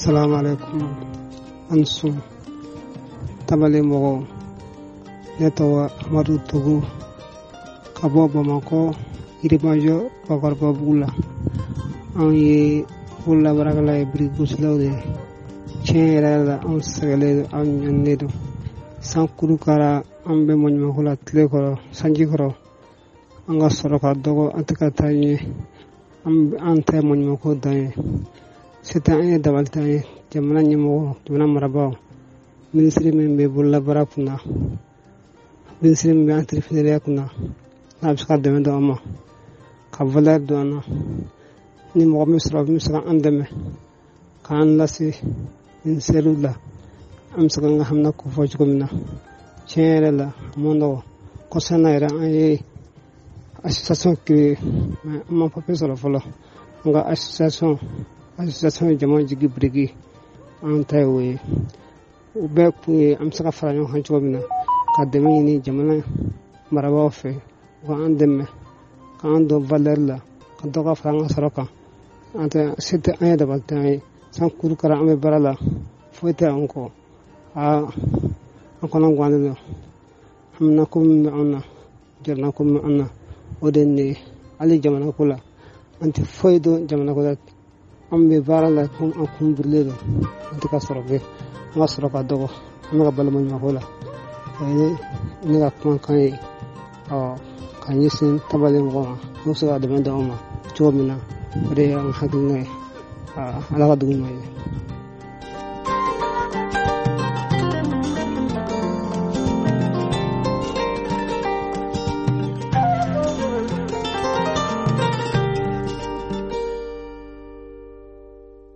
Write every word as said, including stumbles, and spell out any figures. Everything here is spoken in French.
Assalamu alaikum. Ansu tabale mogo netawa Amadou Togo kabo Bamako irimajo bakar babula an ye bulla barakala e brigos lawde chenera an sagale an nyannedo sankuru kara ambe monma hula tlekoro sanji koro anga soroka dogo atka tanye am ante monma ko danye c'est un davaltaye jamana nyimo jamana maraba ministre membe bulla barakuna ministre membe entrepreneur kuna abska demendo ama kavalar doana ni mo misra misra andame kan lasi in selula am saka nga hamna ko foj ko mina chere la mondo ko sanayra ay association ki ma professeur folo nga association association jama jigi brigi anta we ube ku am saka faranyo hancho mina ka deme ni jamana maraba fe wa andeme kan do valerla kan do ka faranga saraka anta sete ayda baltai san kuru kara ame barala foite anko a anko nan gwande hamna kum anna jarna kum anna odenne ali jamana kula anti foido jamana kula ambe barala kum akum burledo anti ka sorobe ngasro ka dogo amaga balmo nyakula ay ni ga kan kai a kan yisin tabale mo muso ga demanda oma chomina re ang hadungai a ala ga dugumai